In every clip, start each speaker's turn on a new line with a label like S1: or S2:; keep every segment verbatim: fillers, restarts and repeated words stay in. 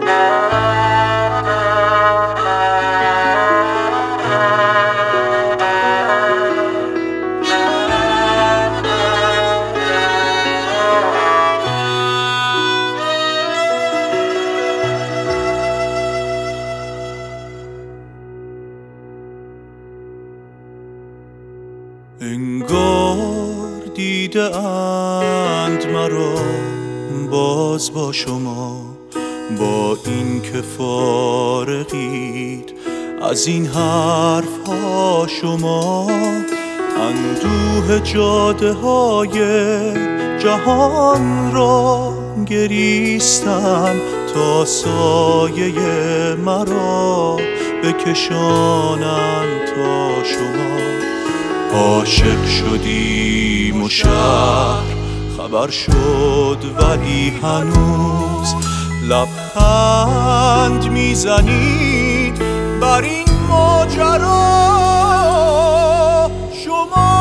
S1: انگار دیده اند مرا باز با شما، با این که فارغید از این حرف ها شما. اندوه جاده های جهان را گریستم تا سایه مرا بکشانند تا شما. عاشق شدیم و شهر خبر شد ولی هنوز لبخند میزنید بر این ماجرا شما.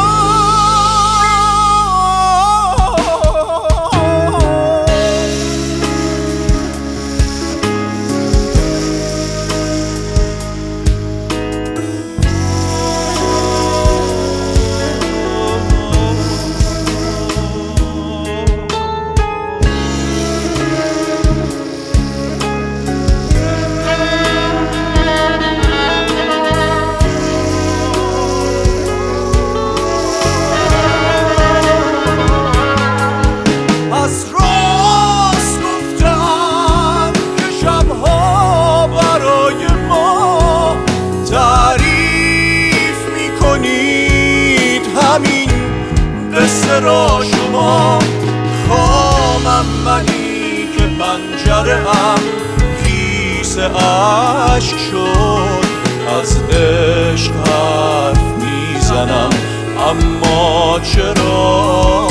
S1: قصه را شما خامم منی که پنجره ام خیس عشق شد. از عشق حرف میزنم اما چرا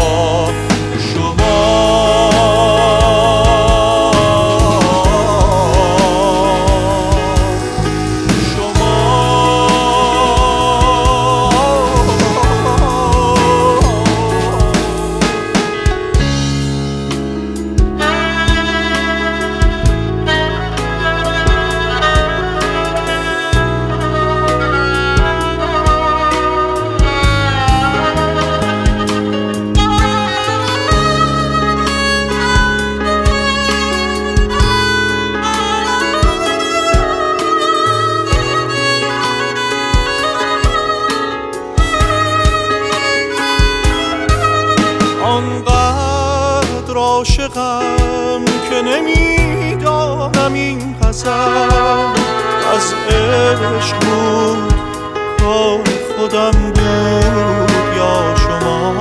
S1: آنقدر عاشقم که نمیدانم این غزل از عشق بود کار خودم بود یا شما.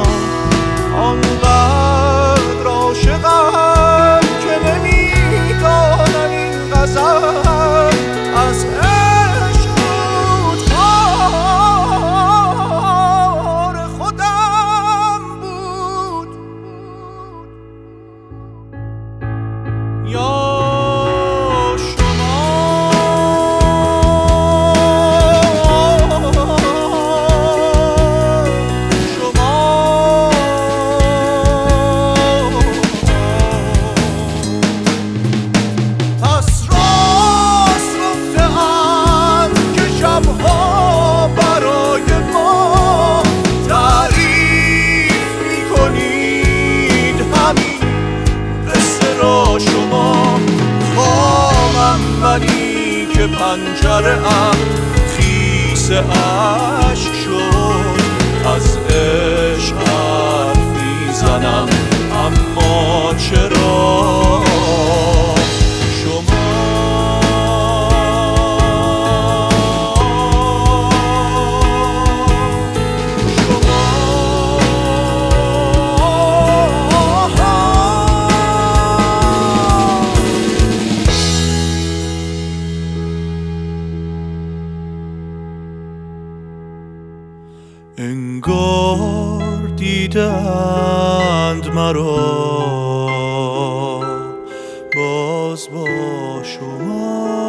S1: آنقدر عاشقم که نمیدانم این غزل از عشق بود کار خودم بود یا شما منی که پنجره ام خیس عشق شد. از عشق حرف میزنم اما چرا انگار دیدند مرا باز با شما.